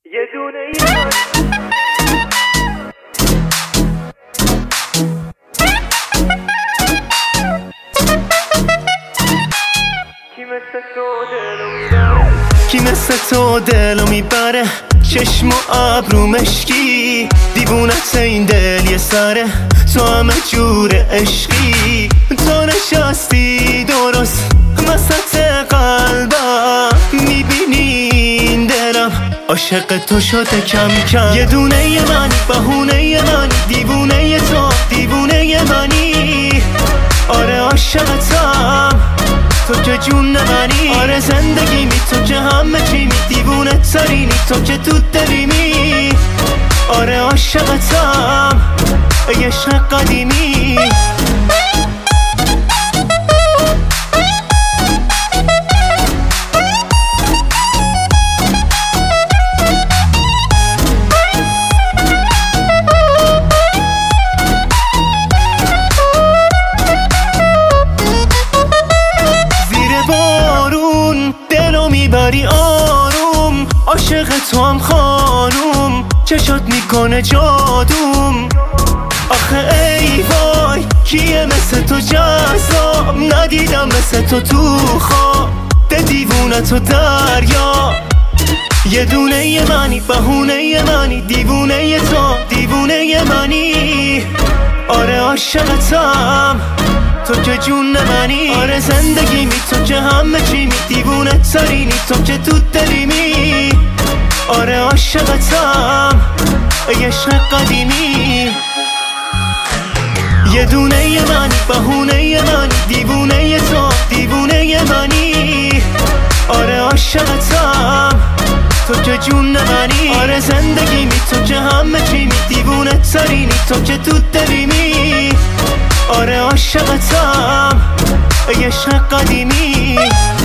یه دونه ایمان کی مثل تو دلو میبره چشم و ابرو مشکی دیوونت این دل یه سره تو همه جور عشقی تو نشستی درست وسط قلبم میبینی این دلم عاشق تو شده کم کم یه دونه منی بهونه منی دیوونه تو دیوونه منی آره عاشقتم تو که جون منی آره زندگی می تو که همه چی می دیوونه ترینی تو که تو دلیمی آره عاشقتم ای عشق قدیمی میبری آروم عاشق تو هم خانوم چشات میکنه جادوم آخه ای وای کیه مثل تو جذاب ندیدم مثل تو خواب ده دیوونه تو دریا یه دونه منی بهونه منی دیوونه تو دیوونه منی آره عاشقتم تو که جون منی آره زندگی می تو که همه چی می دیوونه ترینی تو که تو دلیمی آره عاشقتم ای عشق قدیمی یه دونه منی بهونه منی دیوونه تو دیوونه منی آره عاشقتم تو که جون منی آره زندگی می تو که همه چی می دیوونه ترینی تو که تو دلیمی آره عاشقتم ای عشق قدیمی